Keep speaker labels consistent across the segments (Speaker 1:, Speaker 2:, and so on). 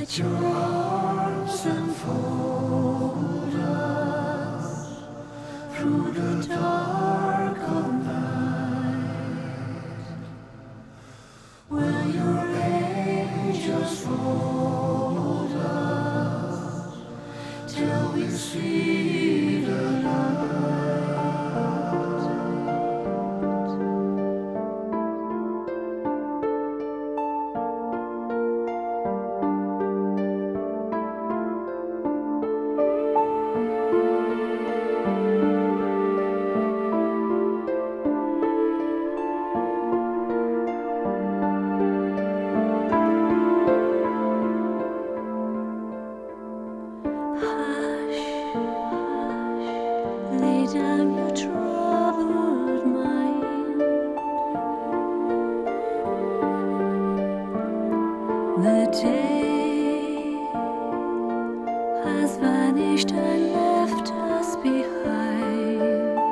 Speaker 1: Let your arms enfold us through the dark of night. Will your angels fold us till we see the light?
Speaker 2: Lay down your troubled mind. The day has vanished and left us behind,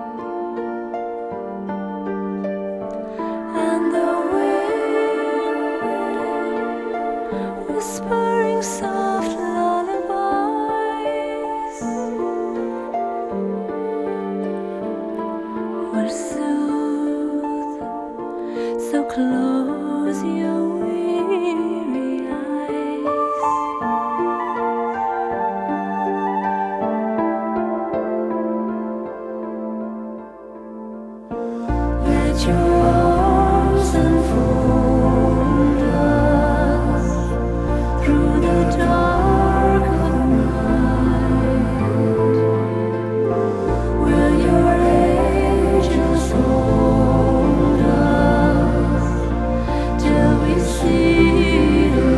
Speaker 2: and the wind whispering soft lullabies will soothe. So close your weary eyes. Let your arms enfold us through the dark of night. Will your angels hold us till we see the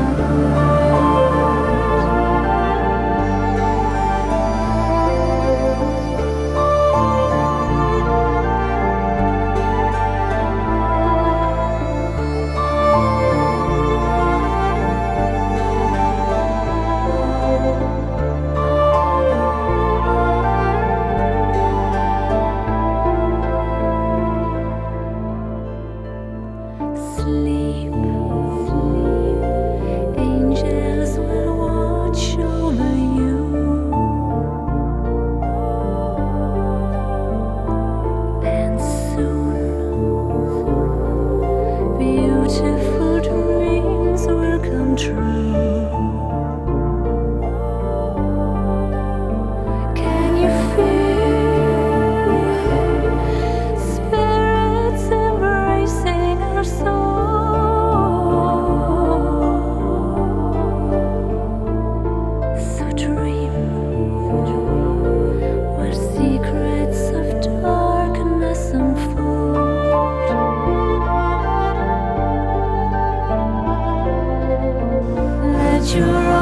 Speaker 2: Sleep, angels will watch over you, and soon beautiful dreams will come true. Can you feel spirits embracing our soul? So dream where secrets of darkness unfold. Let your